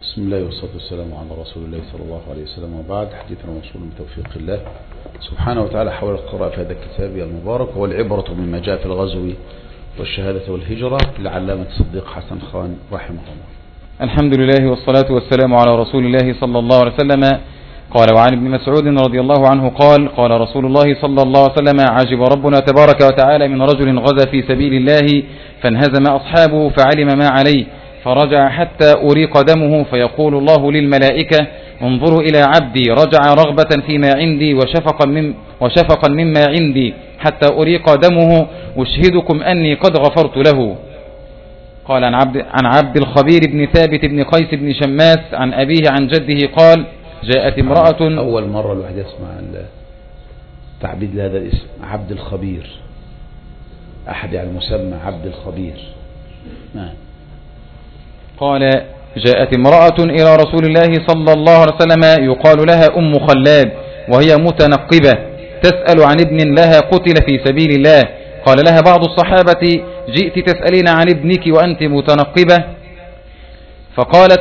بسم الله والصلاة والسلام على رسول الله صلى الله عليه وسلم، وبعد. حديثنا موصول بتوفيق الله سبحانه وتعالى حول القراءة في هذا الكتاب المبارك، والعبرة مما جاء في الغزو والشهادة والهجرة للعلامة الصديق حسن خان رحمه الله. الحمد لله والصلاة والسلام على رسول الله صلى الله عليه وسلم. قال: وعن ابن مسعود رضي الله عنه قال رسول الله صلى الله عليه وسلم: عجب ربنا تبارك وتعالى من رجل غزا في سبيل الله فانهزم أصحابه فعلم ما عليه فرجع حتى أريق دمه، فيقول الله للملائكة: انظروا إلى عبدي رجع رغبة فيما عندي وشفقا مما عندي حتى أريق دمه، أشهدكم أني قد غفرت له. قال: عن عبد الخبير بن ثابت بن قيس بن شماس عن أبيه عن جده قال: جاءت امرأة. أول مرة الواحد يسمع تعبيد لهذا الاسم، عبد الخبير، أحد يعني مسمى عبد الخبير. قال: جاءت امرأة إلى رسول الله صلى الله عليه وسلم يقال لها أم خلاد، وهي متنقبة تسأل عن ابن لها قتل في سبيل الله. قال لها بعض الصحابة: جئت تسألين عن ابنك وأنت متنقبة؟ فقالت: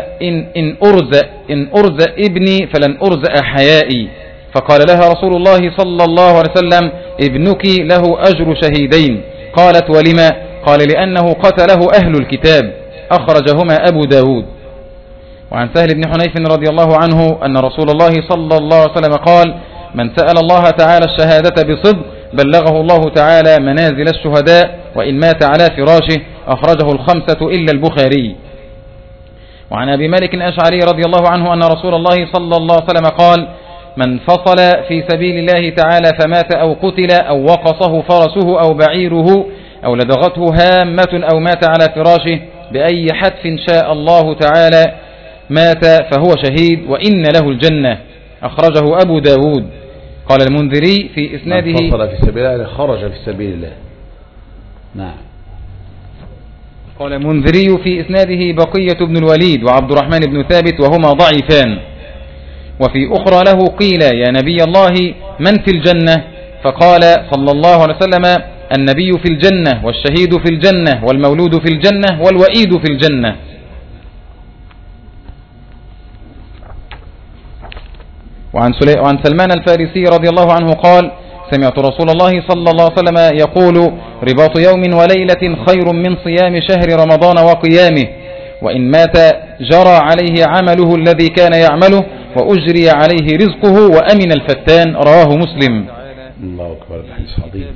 إن أرزأ ابني فلن أرزأ حيائي. فقال لها رسول الله صلى الله عليه وسلم: ابنك له أجر شهيدين. قالت: ولما؟ قال: لأنه قتله أهل الكتاب، أخرجهما أبو داود. وعن سهل بن حنيف رضي الله عنه أن رسول الله صلى الله عليه وسلم قال: من سأل الله تعالى الشهادة بصدق بلغه الله تعالى منازل الشهداء وإن مات على فراشه، أخرجه الخمسة إلا البخاري. وعن أبي مالك الأشعري رضي الله عنه أن رسول الله صلى الله عليه وسلم قال: من فصل في سبيل الله تعالى فمات أو قتل أو وقصه فرسه أو بعيره أو لدغته هامة أو مات على فراشه بأي حتف شاء الله تعالى مات فهو شهيد وإن له الجنة، أخرجه أبو داود. قال المنذري في إسناده: من فصل في سبيل الله خرج في سبيل الله. نعم. قال المنذري في إسناده بقية بن الوليد وعبد الرحمن بن ثابت وهما ضعيفان. وفي أخرى له قيل: يا نبي الله من في الجنة؟ فقال صلى الله عليه وسلم: النبي في الجنة، والشهيد في الجنة، والمولود في الجنة، والوئيد في الجنة. وعن سلمان الفارسي رضي الله عنه قال: سمعت رسول الله صلى الله عليه وسلم يقول: رباط يوم وليلة خير من صيام شهر رمضان وقيامه، وإن مات جرى عليه عمله الذي كان يعمله وأجري عليه رزقه وأمن الفتان. رواه مسلم. الله أكبر، الحديث عظيم.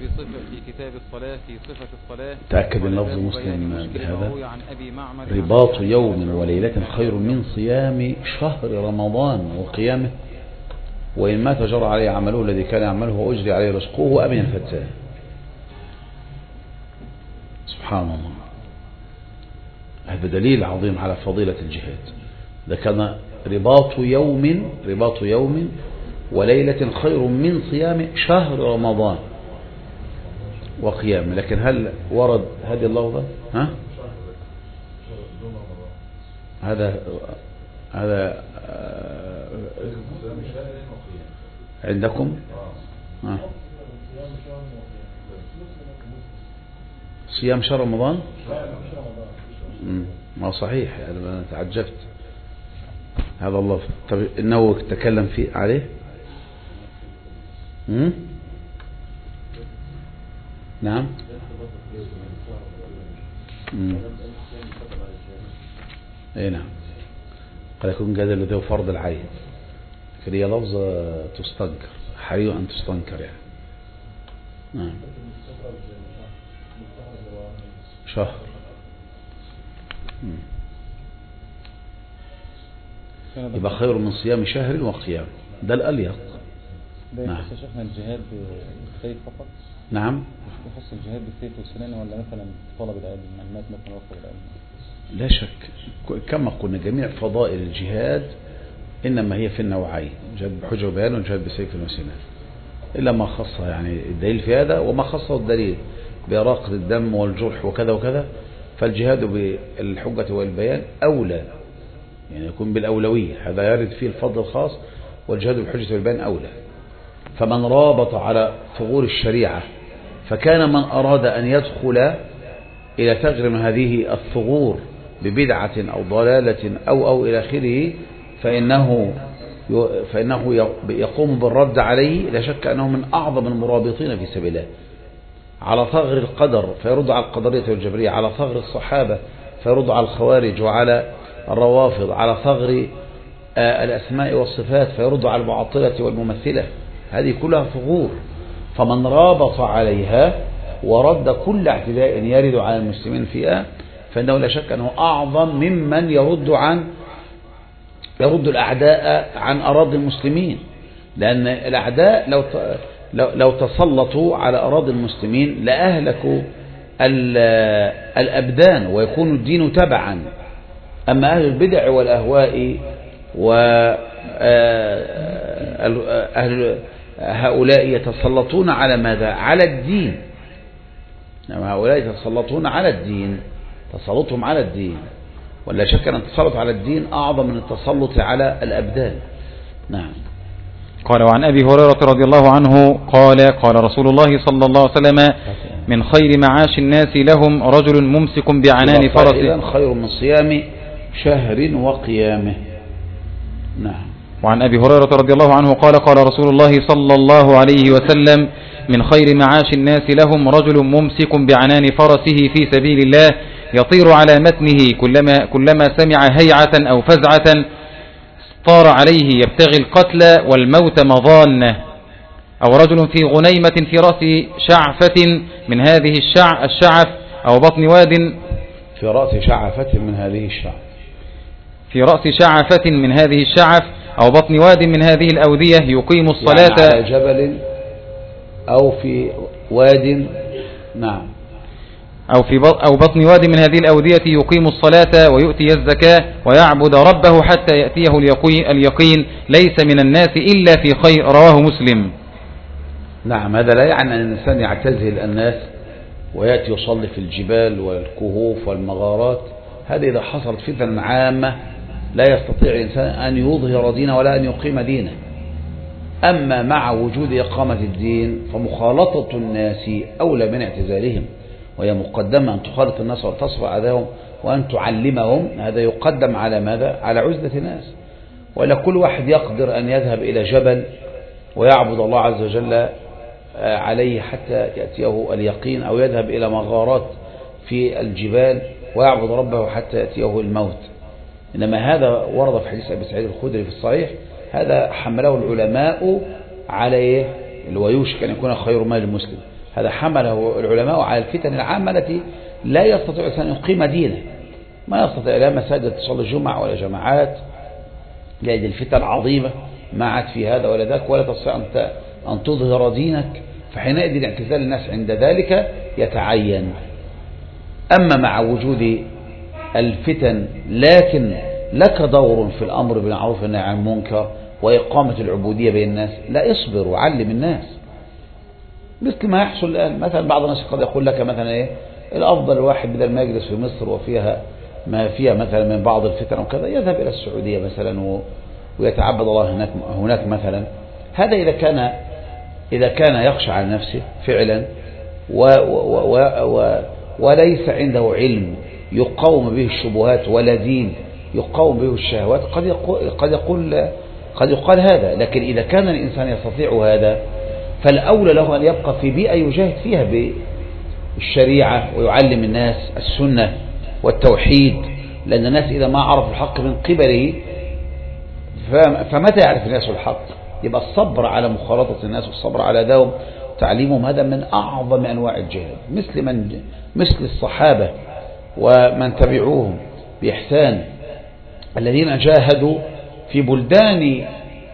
تأكد اللفظ مسلم بهذا: رباط يوم وليلة خير من صيام شهر رمضان وقيامه، وإن مات جرى عليه عمله الذي كان يعمله وأجري عليه رزقه وأمن الفتان. سبحان الله، هذا دليل عظيم على فضيلة الجهاد. ده كان رباط يوم وليلة خير من صيام شهر رمضان وقيامه. لكن هل ورد هذه اللفظة؟ هذا عندكم؟ صيام شهر رمضان؟ ما صحيح، أنا تعجبت هذا اللفظ. طب إنه تكلم فيه عليه؟ نعم. اي نعم، قد يكون جدل ذو فرض العين، لكن هي لفظة تستنكر، حري أن تستنكر يعني. نعم. شهر. يبقى خير من صيام شهر وقيام، ده الأليق. نعم. شيخنا الجهاد بالسيف فقط؟ نعم. يخص الجهاد بالسيف والسنان ولا مثلا طلب العلم، معلومات مثلا وصل العلم؟ لا شك، كما قلنا جميع فضائل الجهاد إنما هي في النوعين: جهاد بحجة وبيان وجهاد بسيف وسنان، إلا ما خصه يعني الدليل في هذا وما خصه الدليل بإراقة الدم والجرح وكذا وكذا. فالجهاد بالحجة والبيان أولى، يعني يكون بالأولوية، هذا يرد فيه الفضل الخاص، والجهاد بالحجة والبيان أولى. فمن رابط على ثغور الشريعة، فكان من أراد أن يدخل إلى تغرم هذه الثغور ببدعة أو ضلالة أو إلى آخره فإنه يقوم بالرد عليه، لا شك أنه من أعظم المرابطين في سبيل الله. على ثغر القدر فيرد على القدرية والجبرية، على ثغر الصحابة فيرد على الخوارج وعلى الروافض، على ثغر الأسماء والصفات فيرد على المعطلة والممثلة. هذه كلها ثغور، فمن رابط عليها ورد كل اعتداء يرد على المسلمين فيها فإنه لا شك أنه أعظم ممن يرد الأعداء عن أراضي المسلمين، لأن الأعداء لو تسلطوا على أراضي المسلمين لأهلكوا الأبدان ويكون الدين تبعا. أما أهل البدع والأهواء هؤلاء يتسلطون على ماذا؟ على الدين. هؤلاء يتسلطون على الدين، تسلطهم على الدين، ولا شك أن التسلط على الدين أعظم من التسلط على الأبدان. نعم. قال: وعن أبي هريرة رضي الله عنه قال رسول الله صلى الله عليه وسلم: من خير معاش الناس لهم رجل ممسك بعنان فرسه. خير من صيام شهر وقيامه. نعم. وعن أبي هريرة رضي الله عنه قال رسول الله صلى الله عليه وسلم: من خير معاش الناس لهم رجل ممسك بعنان فرسه في سبيل الله يطير على متنه كلما سمع هيعة أو فزعة طار عليه يبتغي القتل والموت مظانه. أو رجل في غنيمة في رأس شعفة من هذه الشعف أو بطن واد في رأس شعفة من هذه الشعف في رأس شعفة من هذه الشعف أو بطن واد من هذه الأودية يقيم الصلاة، يعني على جبل أو في واد. نعم. أو بطن واد من هذه الأودية يقيم الصلاة ويؤتي الزكاة ويعبد ربه حتى يأتيه اليقين ليس من الناس إلا في خير. رواه مسلم. نعم. هذا لا يعني أن الإنسان يعتزل الناس ويأتي يصلي في الجبال والكهوف والمغارات. هذه إذا حصلت فتنة عامة لا يستطيع الإنسان أن يظهر دينه ولا أن يقيم دينه. أما مع وجود إقامة الدين فمخالطة الناس أولى من اعتزالهم، وهي مقدمة أن تخالط الناس وتصفى أذاهم وأن تعلمهم. هذا يقدم على ماذا؟ على عزلة الناس. ولا كل واحد يقدر أن يذهب إلى جبل ويعبد الله عز وجل عليه حتى يأتيه اليقين، أو يذهب إلى مغارات في الجبال ويعبد ربه حتى يأتيه الموت. إنما هذا ورد في حديث أبي سعيد الخدري في الصحيح، هذا حمله العلماء عليه، اللي هو يوشك أن يكون خير مال المسلم. هذا حمله العلماء على الفتن العامة التي لا يستطيع أن يقيم دينه، ما يستطيع لا مساجد تصلي الجمعة ولا جماعات، لأن الفتن عظيمة ما عاد في هذا ولا ذاك، ولا تستطيع أن تظهر دينك. فحينئذ اعتزال الناس عند ذلك يتعين. أما مع وجود الفتن لكن لك دور في الأمر بالمعروف والنهي عن المنكر وإقامة العبودية بين الناس، لا اصبر وعلم الناس. مثل ما يحصل الآن، مثلا بعض الناس قد يقول لك مثلا الأفضل الواحد بدل ما يجلس في مصر وفيها ما فيها مثلا من بعض الفتن وكذا يذهب إلى السعودية مثلا ويتعبد الله هناك مثلا. هذا إذا كان يخشى على نفسه فعلا وليس عنده علم يقاوم به الشبهات ولا دين يقاوم به الشهوات، قد يقال هذا. لكن إذا كان الإنسان يستطيع هذا فالأولى له أن يبقى في بيئة يجاهد فيها بالشريعة ويعلم الناس السنة والتوحيد، لأن الناس إذا ما عرفوا الحق من قبله فمتى يعرف الناس الحق؟ يبقى الصبر على مخالطة الناس والصبر على داوم تعليمهم هذا من أعظم أنواع الجهاد، مثل الصحابة ومن تبعوهم بإحسان الذين جاهدوا في بلدان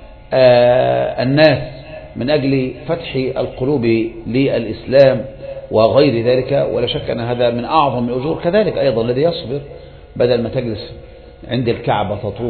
الناس من أجل فتح القلوب للإسلام وغير ذلك. ولا شك أن هذا من أعظم الأجور. كذلك أيضا الذي يصبر بدل ما تجلس عند الكعبة تطوف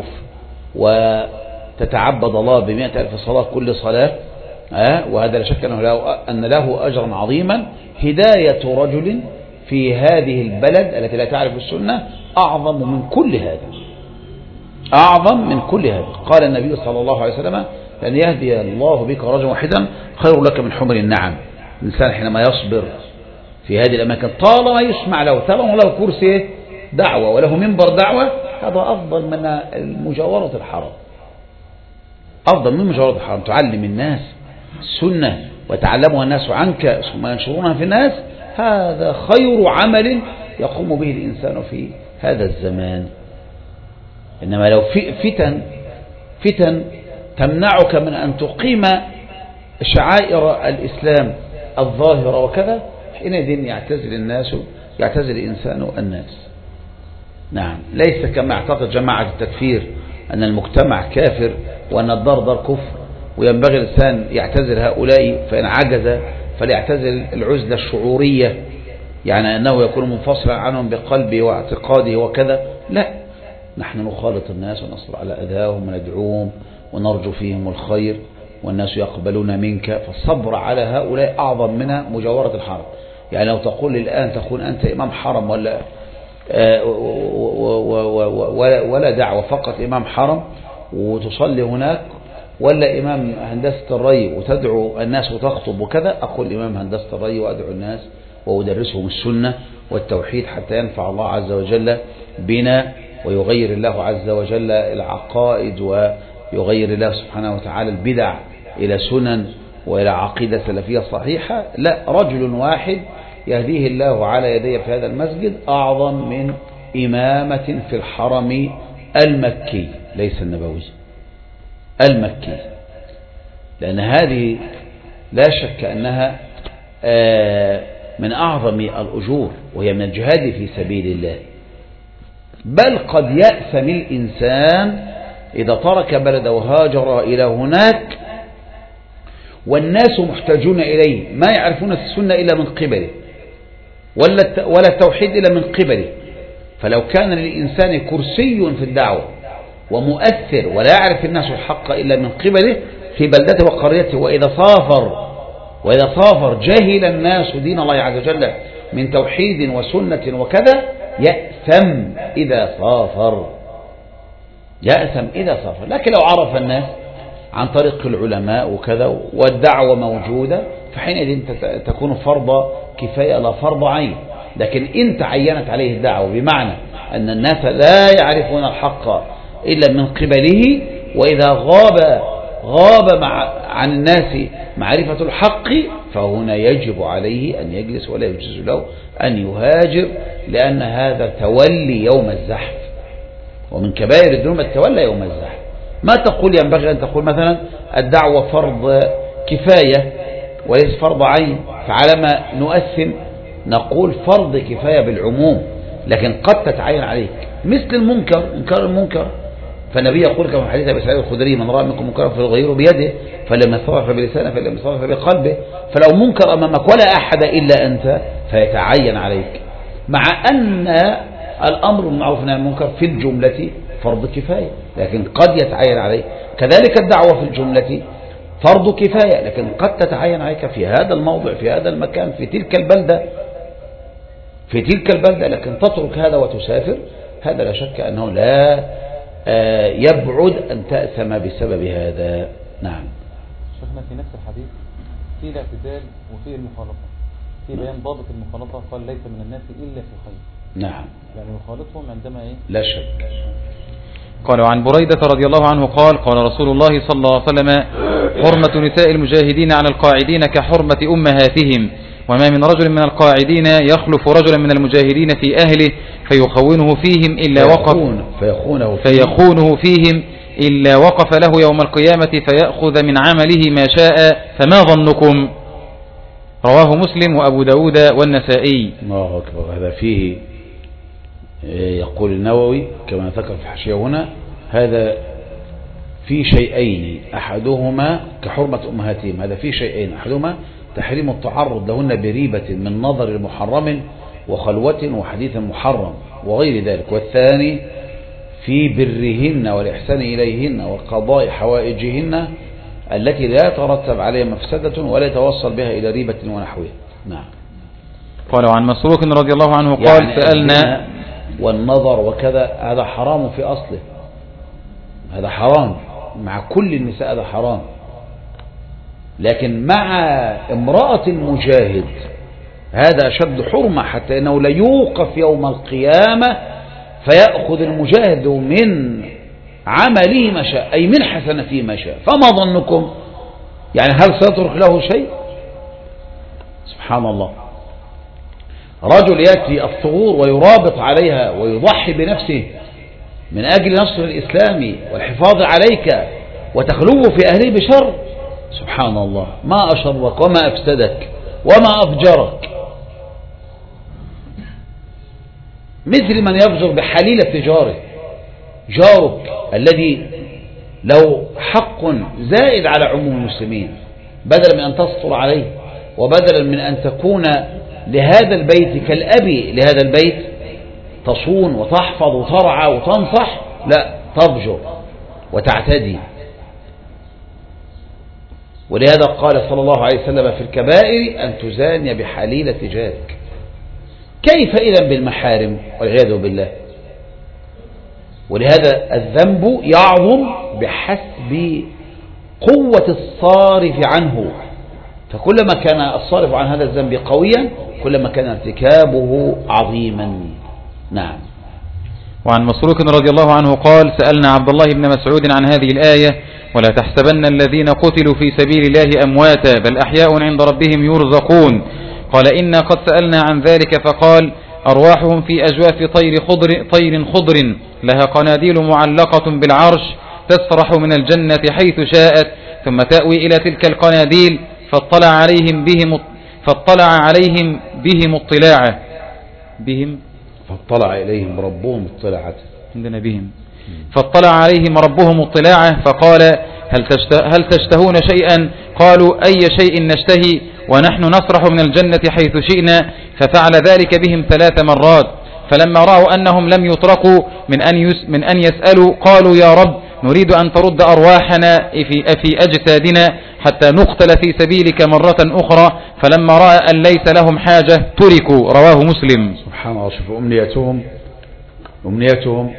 وتتعبد الله ب100,000 صلاة كل صلاة، وهذا لا شك أن له أجرا عظيما. هداية رجل في هذه البلد التي لا تعرف السنة أعظم من كل هذا، أعظم من كل هذا. قال النبي صلى الله عليه وسلم: لأن يهدي الله بك رجلا واحدا خير لك من حمر النعم. الإنسان حينما يصبر في هذه الأماكن طالما يسمع له طالما له كرسي دعوة وله منبر دعوة، هذا أفضل من مجاورة الحرم، أفضل من مجاورة الحرم. تعلم الناس السنة ويتعلمها الناس عنك ثم ينشرونها في الناس، هذا خير عمل يقوم به الإنسان في هذا الزمان. إنما لو فتن تمنعك من أن تقيم شعائر الإسلام الظاهرة وكذا، حينئذ يعتزل الإنسان الناس. نعم، ليس كما اعتقد جماعة التكفير أن المجتمع كافر وأن الدار دار كفر، وينبغي الإنسان يعتزل هؤلاء، فإن عجز فليعتزل العزلة الشعورية، يعني أنه يكون منفصلا عنهم بقلبه واعتقاده وكذا. لا، نحن نخالط الناس ونصبر على أذاهم وندعوهم ونرجو فيهم الخير، والناس يقبلون منك، فالصبر على هؤلاء أعظم من مجاورة الحرم. يعني لو تقول الآن تكون أنت إمام حرم ولا دعوة، فقط إمام حرم وتصلي هناك، ولا إمام هندسة الري وتدعو الناس وتخطب وكذا، أقول إمام هندسة الري وأدعو الناس وأدرسهم السنة والتوحيد حتى ينفع الله عز وجل بنا، ويغير الله عز وجل العقائد، ويغير الله سبحانه وتعالى البدع إلى سنن وإلى عقيدة سلفية صحيحة. لا، رجل واحد يهديه الله على يديه في هذا المسجد أعظم من إمامة في الحرم المكي، ليس النبوي، المكي، لأن هذه لا شك أنها من أعظم الأجور، وهي من الجهاد في سبيل الله. بل قد يأثم الإنسان إذا ترك بلده وهاجر إلى هناك والناس محتاجون إليه، ما يعرفون السنة إلا من قبله، ولا التوحيد إلا من قبله. فلو كان للإنسان كرسي في الدعوة ومؤثر ولا يعرف الناس الحق إلا من قبله في بلدته وقريته، وإذا صافر جهل الناس دين الله عز وجل من توحيد وسنة وكذا، يأثم إذا صافر. لكن لو عرف الناس عن طريق العلماء وكذا والدعوة موجودة، فحينئذ تكون فرض كفاية لا فرض عين. لكن إن تعينت عليه الدعوة بمعنى أن الناس لا يعرفون الحق إلا من قبله، وإذا غاب عن الناس معرفة الحق، فهنا يجب عليه أن يجلس ولا يجوز له أن يهاجر، لأن هذا تولي يوم الزحف، ومن كبائر الذنوب التولى يوم الزحف. ما تقول ينبغي أن تقول مثلا الدعوة فرض كفاية وليس فرض عين، فعلى ما نؤثم نقول فرض كفاية بالعموم، لكن قد تتعين عليك، مثل المنكر، إنكار المنكر. فالنبي يقول كما في حديث أبي سعيد الخدري: من رأى منكم منكرا فليغيره بيده، فلم يستطع فبلسانه، فلم يستطع فبقلبه. فلو منكر أمامك ولا أحد إلا أنت فيتعين عليك، مع أن الأمر بالمعروف والنهي عن المنكر في الجملة فرض كفاية، لكن قد يتعين عليك. كذلك الدعوة في الجملة فرض كفاية، لكن قد تتعين عليك في هذا الموضع، في هذا المكان، في تلك البلدة، لكن تترك هذا وتسافر، هذا لا شك أنه لا يبعد أن تأثم بسبب هذا. نعم. شيخنا في نفس الحديث في الاعتدال وفي المخالطة، في بيان ضابط المخالطة، قال: ليس من الناس إلا في خير. نعم، يعني يخالطهم عندما لا شك. قال: وعن بريدة رضي الله عنه قال: قال رسول الله صلى الله عليه وسلم: حرمة نساء المجاهدين على القاعدين كحرمة أمهاتهم، وما من رجل من القاعدين يخلف رجلا من المجاهدين في أهله فيخونه فيهم إلا وقف له يوم القيامة فيأخذ من عمله ما شاء، فما ظنكم؟ رواه مسلم وأبو داود والنسائي. الله أكبر. هذا فيه يقول النووي كما ذكر في الحاشية هنا: هذا في شيئين، أحدهما كحرمة أمهاتهم، هذا في شيئين، أحدهما تحريم التعرض لهن بريبة من نظر محرم وخلوة وحديث محرم وغير ذلك، والثاني في برهن والإحسان إليهن وقضاء حوائجهن التي لا يترتب عليها مفسدة ولا يتوصل بها إلى ريبة ونحوها. نعم. قال: وعن مسروق رضي الله عنه قال: يعني سألنا والنظر وكذا هذا حرام في أصله، هذا حرام مع كل النساء، هذا حرام، لكن مع امرأة مجاهد هذا أشد حرمة، حتى أنه لا يوقف يوم القيامة فيأخذ المجاهد من عمله ما شاء، أي من حسنته ما شاء. فما ظنكم يعني هل سيترك له شيء؟ سبحان الله. رجل يأتي الثغور ويرابط عليها ويضحي بنفسه من أجل نصر الإسلام والحفاظ عليك وتخلوه في أهله بشر، سبحان الله، ما أشرك وما أفسدك وما أفجرك. مثل من يفجر بحليلة جاره، جارك الذي له حق زائد على عموم المسلمين، بدلا من أن تسطر عليه وبدلا من أن تكون لهذا البيت كالأب لهذا البيت تصون وتحفظ وترعى وتنصح، لا، تفجر وتعتدي. ولهذا قال صلى الله عليه وسلم في الكبائر أن تزاني بحليلة جارك. كيف إذن بالمحارم والعياذ بالله؟ ولهذا الذنب يعظم بحسب قوة الصارف عنه، فكلما كان الصارف عن هذا الذنب قويا كلما كان ارتكابه عظيما. نعم. وعن مسروق رضي الله عنه قال: سألنا عبد الله بن مسعود عن هذه الآية: ولا تحسبن الذين قتلوا في سبيل الله أمواتا بل أحياء عند ربهم يرزقون. قال: إنا قد سألنا عن ذلك فقال: أرواحهم في أجواف طير خضر لها قناديل معلقة بالعرش تسرح من الجنة حيث شاءت ثم تأوي إلى تلك القناديل فاطلع عليهم اطلاعه فاطلع إليهم ربهم اطلاعة عندنا بهم فاطلع عليهم ربهم اطلاعه فقال: هل تشتهون شيئا؟ قالوا: أي شيء نشتهي ونحن نسرح من الجنة حيث شئنا. ففعل ذلك بهم 3 مرات. فلما رأوا أنهم لم يتركوا من أن يسألوا قالوا: يا رب، نريد أن ترد أرواحنا في أجسادنا حتى نقتل في سبيلك مرة أخرى. فلما رأى أن ليس لهم حاجة تركوا. رواه مسلم. سبحان الله. شوفوا أمنيتهم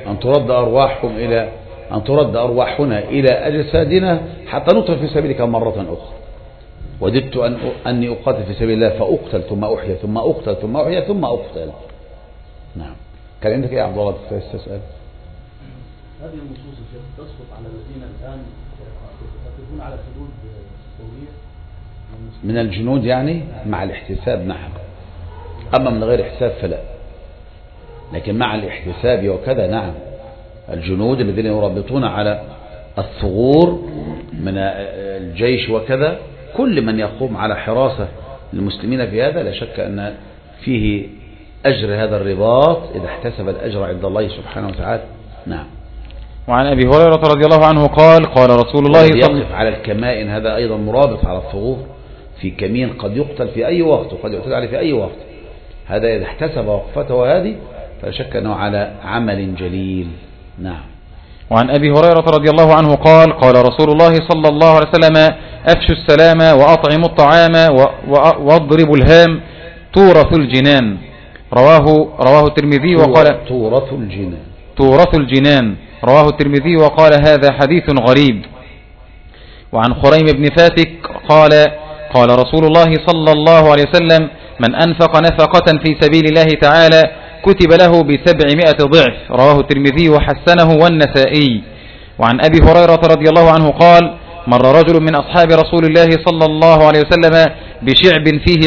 أن ترد أرواحنا إلى أجسادنا حتى نقتل في سبيلك مرة أخرى. وددت أني أقاتل في سبيل الله فأقتل ثم أحيا ثم أقتل ثم أحيا ثم أقتل. نعم. كان عندك إيه يا عبد الله تستسأل؟ هذه النصوص تسقط على الذين الآن يقفون على حدود دولية من الجنود، يعني مع الاحتساب نعم، أما من غير احتساب فلا. لكن مع الاحتساب وكذا نعم، الجنود الذين يربطون على الثغور من الجيش وكذا، كل من يقوم على حراسة المسلمين في هذا لا شك أن فيه أجر هذا الرباط إذا احتسب الأجر عند الله سبحانه وتعالى. نعم. وعن أبي هريرة رضي الله عنه قال: قال رسول الله صلى الله عليه وسلم: يقف على الكمائن، هذا أيضا مرابط على الثغور، في كمين قد يقتل في أي وقت وقد يقتل عليه في أي وقت، هذا إذا احتسب وقفته هذه فلا شك أنه على عمل جليل. نعم. وعن أبي هريرة رضي الله عنه قال: قال رسول الله صلى الله عليه وسلم: أفشوا السلام وأطعموا الطعام واضربوا الهام تورث الجنان. رواه الترمذي وقال: تورث الجنان. رواه الترمذي وقال: هذا حديث غريب. وعن خريم بن فاتك قال: قال رسول الله صلى الله عليه وسلم: من أنفق نفقة في سبيل الله تعالى كتب له ب700 ضعف. رواه الترمذي وحسنه والنسائي. وعن أبي هريرة رضي الله عنه قال: مر رجل من أصحاب رسول الله صلى الله عليه وسلم بشعب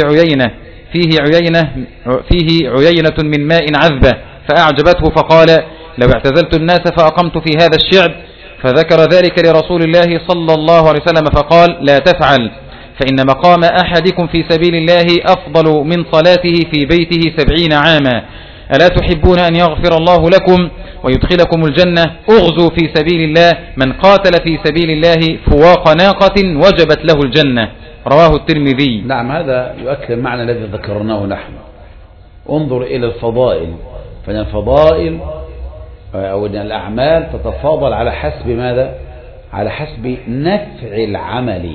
فيه عيينة من ماء عذبة فأعجبته فقال: لو اعتزلت الناس فأقمت في هذا الشعب. فذكر ذلك لرسول الله صلى الله عليه وسلم فقال: لا تفعل، فإن مقام أحدكم في سبيل الله أفضل من صلاته في بيته 70 عاما. ألا تحبون أن يغفر الله لكم ويدخلكم الجنة؟ أغزوا في سبيل الله، من قاتل في سبيل الله فواق ناقة وجبت له الجنة. رواه الترمذي. نعم. هذا يؤكد المعنى الذي ذكرناه نحن. انظر إلى الفضائل، فإن الفضائل أو أن الأعمال تتفاضل على حسب ماذا؟ على حسب نفع العمل.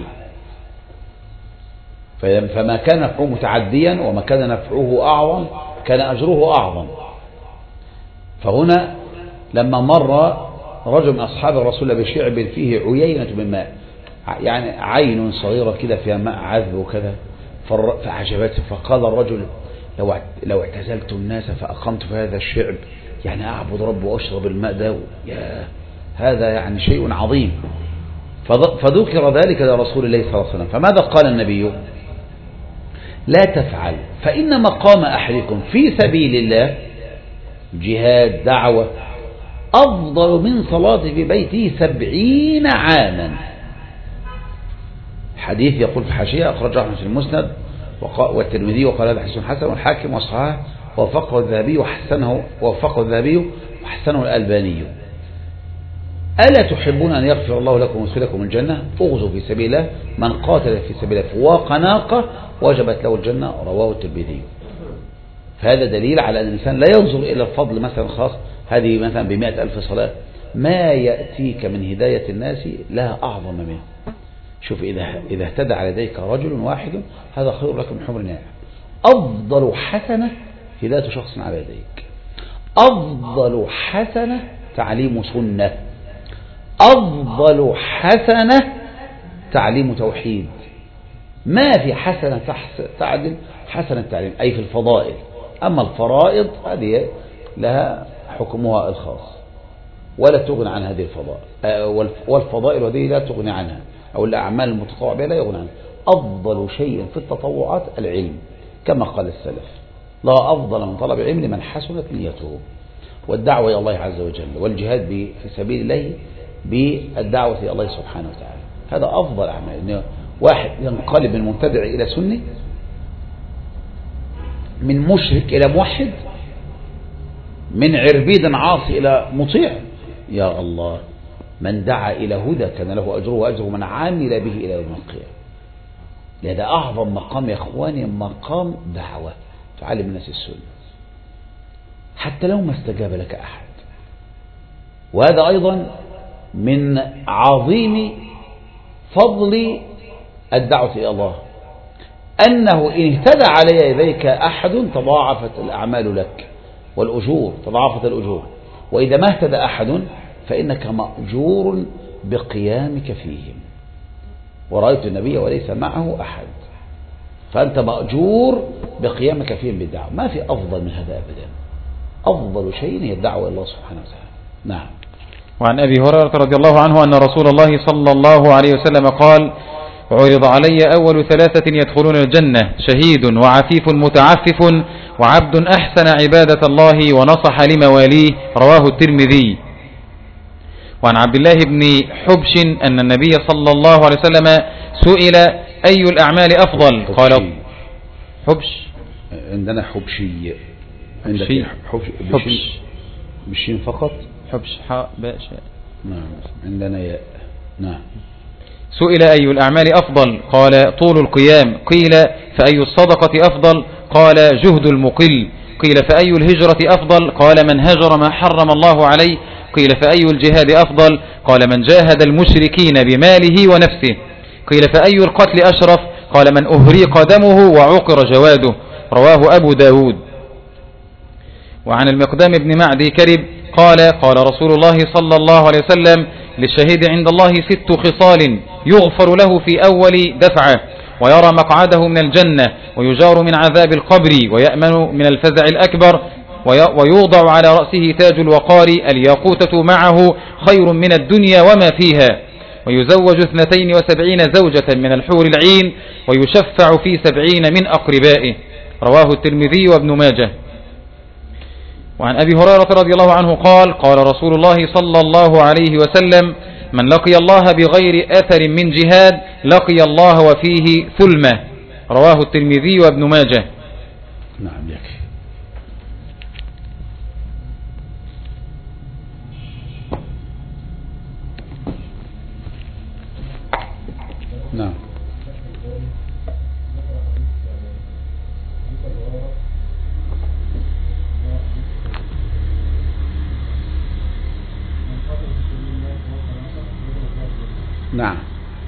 فما كان نفعه متعديا وما كان نفعه أعظم كان أجره أعظم. فهنا لما مر رجل من أصحاب الرسول بشعب فيه عيينة من ماء، يعني عين صغيرة كده فيها ماء عذب وكذا، فأعجبته فقال الرجل: لو اعتزلت الناس فأقمت في هذا الشعب، يعني أعبد رب وأشرب الماء ده، هذا يعني شيء عظيم. فذكر ذلك لرسول الله صلى الله عليه وسلم، فماذا قال النبي؟ لا تفعل، فإن مقام أحدكم في سبيل الله جهاد دعوة أفضل من صلاة في بيته 70 عاما. حديث يقول في الحاشية أخرجه أحمد في المسند والترمذي وقال هذا حديث حسن، والحاكم وصححه ووفقه الذهبي وحسنه الألباني. ألا تحبون أن يغفر الله لكم ويدخلكم الجنة؟ اغزوا في سبيل الله، من قاتل في سبيل الله فواق ناقة وجبت له الجنة، رواه الترمذي. فهذا دليل على أن الإنسان لا ينظر إلى الفضل مثلا خاص، هذه مثلا ب100,000 صلاة، ما يأتيك من هداية الناس لها أعظم منه. شوف إذا اهتدى على يديك رجل واحد هذا خير لك من حمر النعم. أفضل حسنة هداية شخص على يديك، أفضل حسنة تعليم سنة، أفضل حسنة تعليم توحيد. ما في حسنة تعدل حسنة التعليم، أي في الفضائل. أما الفرائض هذه لها حكمها الخاص ولا تغني عن هذه الفضائل، والفضائل هذه لا تغني عنها، أو الأعمال المتطوع بها لا يغني عنها. أفضل شيء في التطوعات العلم، كما قال السلف: لا أفضل من طلب العلم لمن حسنت نيته. والدعوة إلى الله عز وجل، والجهاد في سبيل الله بالدعوة إلى الله سبحانه وتعالى، هذا أفضل أعمال. إن واحد ينقلب من مبتدع إلى سني، من مشرك إلى موحد، من عربيد عاصي إلى مطيع، يا الله، من دعا إلى هدى كان له أجره وأجر من عامل به إلى يوم القيامة. لهذا أعظم مقام يا إخواني مقام دعوة، تعلم الناس السنة حتى لو ما استجاب لك أحد. وهذا أيضا من عظيم فضل الدعوة إلى الله، أنه إن اهتدى على يديك أحد تضاعفت الأعمال لك والأجور، تضاعفت الأجور. وإذا ما اهتدى أحد فإنك مأجور بقيامك فيهم. ورأيت النبي وليس معه أحد، فأنت مأجور بقيامك فيهم بالدعوة. ما في أفضل من هذا أبدا. أفضل شيء هي الدعوة إلى الله سبحانه وتعالى. نعم. وعن أبي هريرة رضي الله عنه أن رسول الله صلى الله عليه وسلم قال: عرض علي أول 3 يدخلون الجنة: شهيد وعفيف متعفف وعبد أحسن عبادة الله ونصح لمواليه، رواه الترمذي. وعن عبد الله بن حبش أن النبي صلى الله عليه وسلم سئل: أي الأعمال أفضل؟ قال: حبش. عندنا حبشي، عندك حبش بالشين فقط، حبش حاء باء شاء. نعم، عندنا ياء. نعم. سئل: أي الأعمال أفضل؟ قال: طول القيام. قيل: فأي الصدقة أفضل؟ قال: جهد المقل. قيل: فأي الهجرة أفضل؟ قال: من هجر ما حرم الله عليه. قيل: فأي الجهاد أفضل؟ قال: من جاهد المشركين بماله ونفسه. قيل: فأي القتل أشرف؟ قال: من أهريق دمه وعقر جواده، رواه أبو داود. وعن المقدام بن معدي كرب قال: قال رسول الله صلى الله عليه وسلم: للشهيد عند الله 6 خصال يغفر له في أول دفعة، ويرى مقعده من الجنة، ويجار من عذاب القبر، ويأمن من الفزع الأكبر، ويوضع على رأسه تاج الوقار، الياقوتة معه خير من الدنيا وما فيها، ويزوج 72 زوجة من الحور العين، ويشفع في 70 من أقربائه، رواه الترمذي وابن ماجه. وعن أبي هريرة رضي الله عنه قال: قال رسول الله صلى الله عليه وسلم: من لقي الله بغير أثر من جهاد لقي الله وفيه ثلمة، رواه الترمذي وابن ماجه. نعم يكفي. نعم. نعم.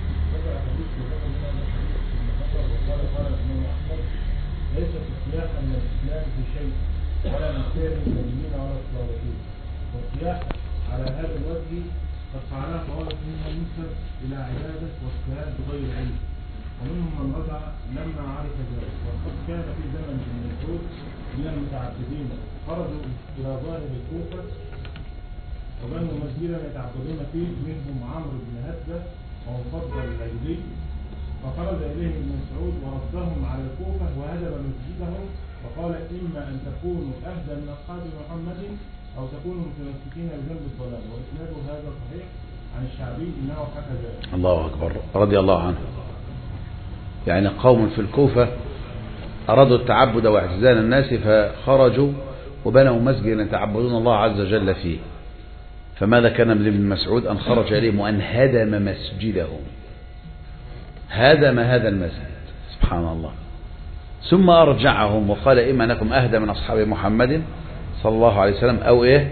ليس في السياق من الإسلام في شيء ولا من سير المؤمنين ولا الصالحين، والسياق على هذا الوجه قد فعلها طوائف ممن ينسب إلى عبادة واجتهاد بغير علم، ومنهم من رجع لما عرف ذلك. وقد كان في زمن ابن مسعود من المتعبدين خرجوا إلى ظاهر الكوفة وبنوا مسجدا يتعبدون فيه، منهم عمرو بن هدة ومفضل العجلي، فخرج إليهم ابن مسعود وردهم على الكوفة وهدم مسجدهم وقال: إما أن تكونوا أهدى من أصحاب محمد أو تكونوا متمسكين بذنب الضلال. وإسناد هذا صحيح عن الشعبي إنه حكى ذلك. الله أكبر رضي الله عنه. يعني قوم في الكوفة أرادوا التعبد واعتزال الناس فخرجوا وبنوا مسجدا يتعبدون الله عز وجل فيه، فماذا كان من ابن مسعود؟ أن خرج إليهم وأن هدم مسجدهم، هدم هذا المسجد سبحان الله، ثم أرجعهم وقال: إما أنكم أهدى من أصحاب محمد صلى الله عليه وسلم أو إيه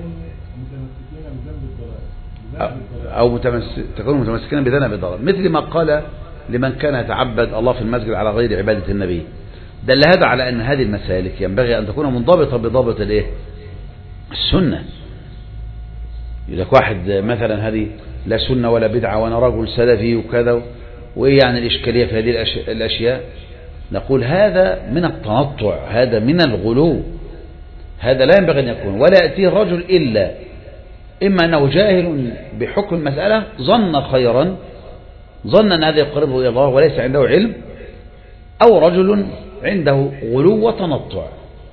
أو تكونوا متمسكين بذنب الضلال، مثل ما قال لمن كان يتعبد الله في المسجد على غير عبادة النبي. دل هذا على أن هذه المسالك ينبغي أن تكون منضبطة بضابط الإيه؟ السنة. يقول لك واحد مثلا هذه لا سنة ولا بدعة وأنا رجل سلفي وكذا، وإيه يعني الإشكالية في هذه الأشياء؟ نقول هذا من التنطع، هذا من الغلو، هذا لا ينبغي أن يكون. ولا يأتيه الرجل إلا إما أنه جاهل بحكم المسألة ظن خيرا، ظن أن هذا يقربه إلى الله وليس عنده علم، أو رجل عنده غلو وتنطع،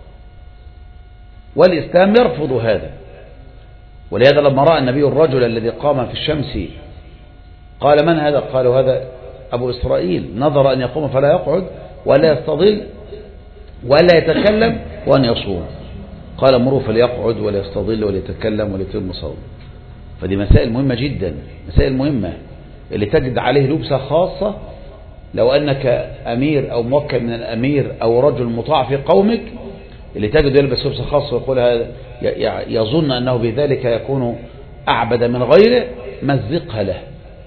والإسلام يرفض هذا. ولهذا لما رأى النبي الرجل الذي قام في الشمس قال: من هذا؟ قالوا: هذا أبو إسرائيل، نظر أن يقوم فلا يقعد ولا يستظل ولا يتكلم وأن يصوم، قال: مروا فليقعد ولا يستظل ولا يتكلم ولا يتم صوم. فدي مسائل مهمة جدا، مسائل مهمة اللي تجد عليه لبسة خاصة. لو أنك أمير أو موكل من الأمير أو رجل مطاع في قومك، اللي تجد يلبس لبسة خاصة ويقول هذا يظن أنه بذلك يكون أعبد من غيره، مزقها له،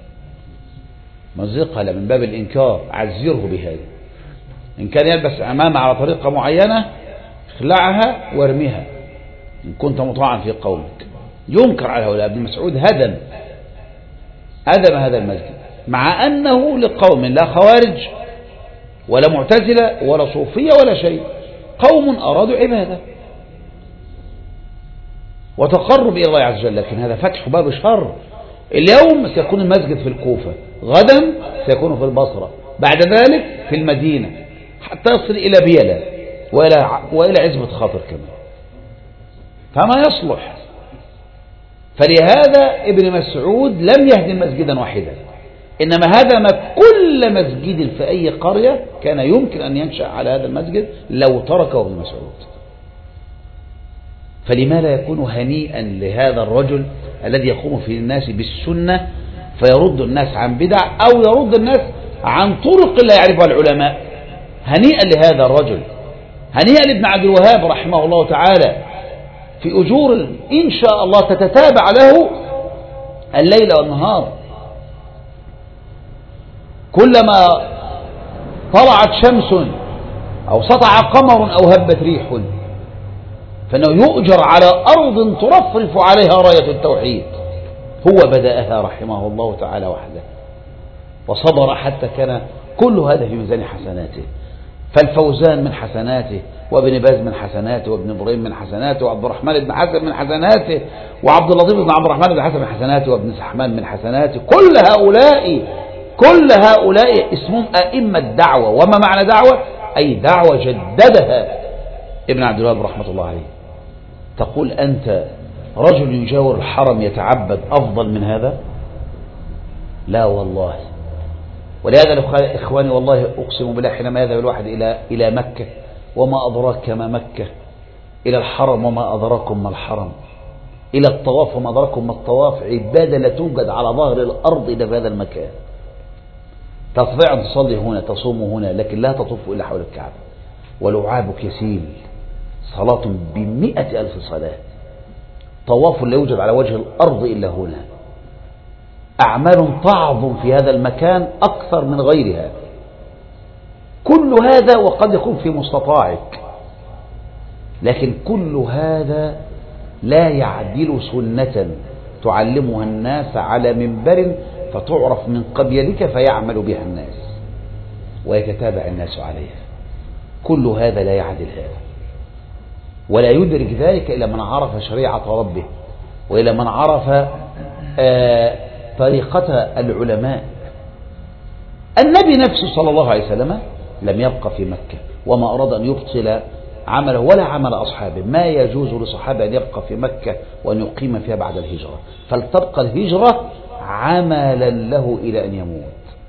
مزقها له من باب الإنكار، عزره بهذا. إن كان يلبس عمامة على طريقة معينة اخلعها وارميها إن كنت مطاعا في قومك. ينكر على هؤلاء. ابن مسعود هدم هذا المسجد، مع أنه لقوم لا خوارج ولا معتزلة ولا صوفية ولا شيء، قوم أرادوا عبادة وتقرب إلى الله عز وجل، لكن هذا فتح باب شر. اليوم سيكون المسجد في الكوفة، غدا سيكون في البصرة، بعد ذلك في المدينة، حتى يصل إلى بيلا وإلى عزبة خاطر كمان، فما يصلح. فلهذا ابن مسعود لم يهدم مسجدا واحدا، إنما هدم كل مسجد في أي قرية كان يمكن أن ينشأ على هذا المسجد لو تركه ابن مسعود. فلما لا يكون هنيئا لهذا الرجل الذي يقوم في الناس بالسنة فيرد الناس عن بدع أو يرد الناس عن طرق لا يعرفها العلماء؟ هنيئا لهذا الرجل، هنيئا لابن عبد الوهاب رحمه الله تعالى في أجور إن شاء الله تتتابع له الليل والنهار. كلما طلعت شمس أو سطع قمر أو هبت ريح فإنه يؤجر على أرض ترفرف عليها راية التوحيد. هو بدأها رحمه الله تعالى وحده وصبر حتى كان كل هذا في ميزان حسناته. فالفوزان من حسناته، وابن باز من حسناته، وابن إبراهيم من حسناته، وعبد الرحمن بن حسن من حسناته، وعبد اللطيف بن عبد الرحمن بن حسن من حسناته، وابن سحمان من حسناته. كل هؤلاء اسمهم أئمة الدعوة. وما معنى دعوة؟ أي دعوة جددها ابن عبد الوهاب رحمة الله عليه. تقول أنت رجل يجاور الحرم يتعبد أفضل من هذا؟ لا والله. ولهذا إخواني والله أقسم بالله حينما يذهب الواحد إلى مكة وما أدراك ما مكة، إلى الحرم وما أدراكم ما الحرم، إلى الطواف وما أدراكم ما الطواف، عبادة لا توجد على ظهر الأرض إلا في هذا المكان. تستطيع أن تصلي هنا، تصوم هنا، لكن لا تطوف إلا حول الكعبة. ولعابك يسيل، صلاة ب100,000 صلاة، طواف لا يوجد على وجه الأرض إلا هنا، أعمال تعظم في هذا المكان أكثر من غيرها. كل هذا وقد يكون في مستطاعك، لكن كل هذا لا يعدل سنة تعلمها الناس على منبر فتعرف من قبيلك فيعمل بها الناس. ويتتابع الناس عليها. كل هذا لا يعدل هذا، ولا يدرك ذلك إلا من عرف شريعة ربه، وإلا من عرف طريقة العلماء. النبي نفسه صلى الله عليه وسلم لم يبقى في مكة، وما أراد أن يبطل عمله ولا عمل أصحابه. ما يجوز لصحابه أن يبقى في مكة وأن يقيم فيها بعد الهجرة، فلتبقى الهجرة عملا له إلى أن يموت.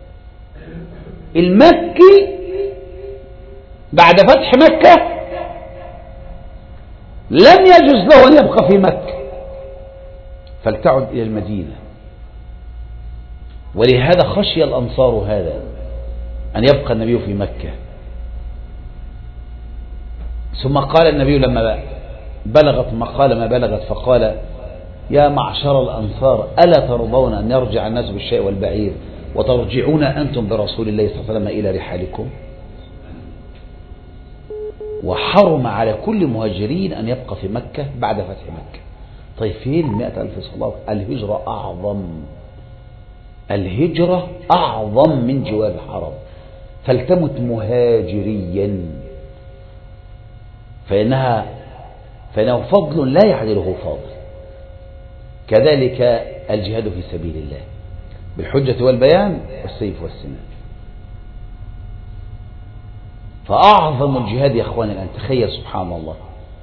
المكي بعد فتح مكة لم يجوز له أن يبقى في مكة، فلتعد إلى المدينة. ولهذا خشي الأنصار هذا أن يبقى النبي في مكة. ثم قال النبي لما بلغت مقال ما بلغت فقال: يا معشر الأنصار ألا ترضون أن يرجع الناس بالشيء والبعير وترجعون أنتم برسول الله صلى الله عليه وسلم إلى رحالكم؟ وحرم على كل مهاجرين أن يبقى في مكة بعد فتح مكة. طيب فين 100,000 صلاة؟ الهجرة أعظم من جوار الحرم، فلتمت مهاجريا، فإنه فضل لا يعدله فاضل. كذلك الجهاد في سبيل الله بالحجة والبيان والسيف والسنان. فأعظم الجهاد يا أخواني الآن، تخيل سبحان الله،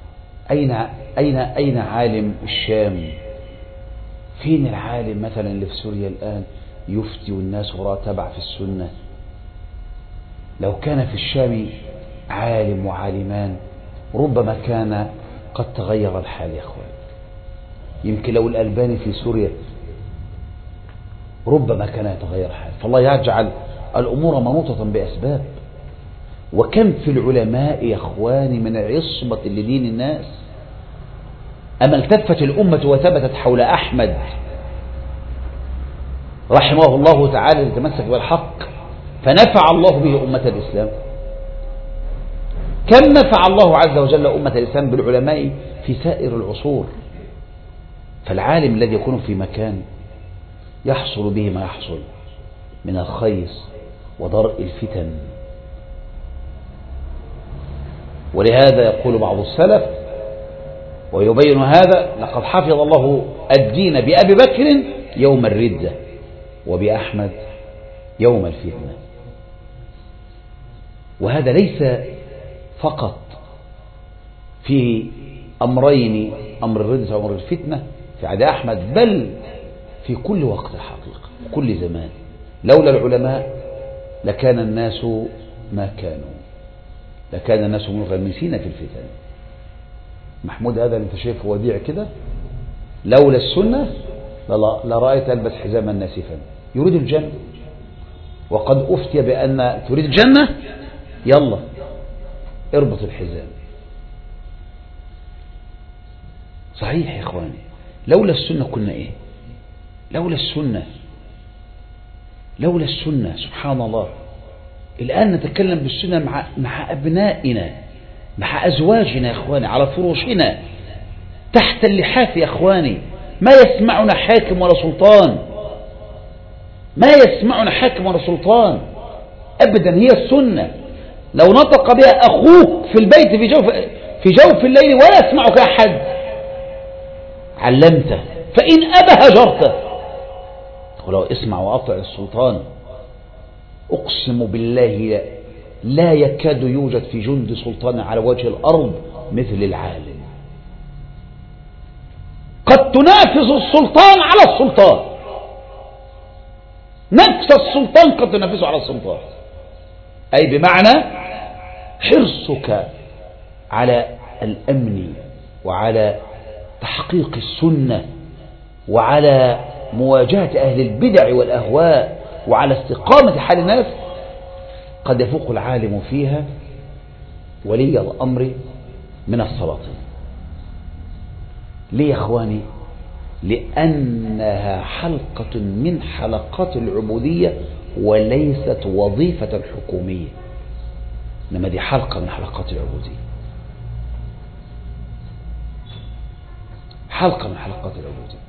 أين عالم الشام؟ فين العالم مثلا اللي في سوريا الآن يفتي والناس وراء تبع في السنة؟ لو كان في الشام عالم وعالمان ربما كان قد تغير الحال يا أخوان. يمكن لو الألباني في سوريا ربما كان يتغير الحال. فالله يجعل الأمور منوطة بأسباب. وكم في العلماء يا أخواني من عصمة لدين الناس. أما التفت الأمة وثبتت حول أحمد رحمه الله تعالى لتمسك بالحق فنفع الله به أمة الإسلام. كم نفع الله عز وجل أمة الإسلام بالعلماء في سائر العصور. فالعالم الذي يكون في مكان يحصل به ما يحصل من الخير ودرء الفتن. ولهذا يقول بعض السلف ويبين هذا: لقد حفظ الله الدين بأبي بكر يوم الردة وبأحمد يوم الفتنة. وهذا ليس فقط في أمرين، أمر الردة وأمر الفتنة في عهد أحمد، بل في كل وقت الحقيقة وكل زمان. لولا العلماء لكان الناس ما كانوا، لكان الناس منغمسين في الفتن. محمود هذا اللي انت شايفه وديع كده، لولا السنة لرأيت ألبس حزاما ناسفا. يريد الجنة، وقد أفتي بأن تريد الجنة يلا اربط الحزام. صحيح يا إخواني، لولا السنة كنا إيه؟ لولا السنة سبحان الله. الآن نتكلم بالسنة مع أبنائنا، مع أزواجنا يا إخواني، على فروشنا، تحت اللحاف يا إخواني. ما يسمعنا حاكم ولا سلطان، ما يسمعنا حاكم ولا سلطان أبدا. هي السنة. لو نطق بها أخوك في البيت في جوف الليل ولا يسمعك أحد علمته، فإن أبى هجرته. ولو اسمع وأطع السلطان. أقسم بالله لا يكاد يوجد في جند سلطان على وجه الأرض مثل العالم. قد تنافس السلطان على السلطان، نفس السلطان قد تنافسه على السلطان. أي بمعنى حرصك على الأمن وعلى تحقيق السنة وعلى مواجهة أهل البدع والأهواء وعلى استقامة حال الناس قد يفوق العالم فيها ولي الأمر من السلاطين. ليه يا أخواني؟ لأنها حلقة من حلقات العبودية وليست وظيفة حكومية، إنما دي حلقة من حلقات العبودية، حلقة من حلقات العبودية.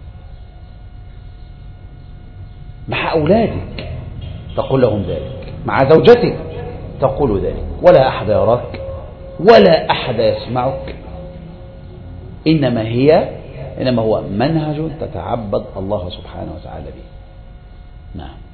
مع أولادك تقول لهم ذلك، مع زوجتك تقول ذلك، ولا أحد يراك ولا أحد يسمعك، إنما هو منهج تتعبد الله سبحانه وتعالى به. نعم.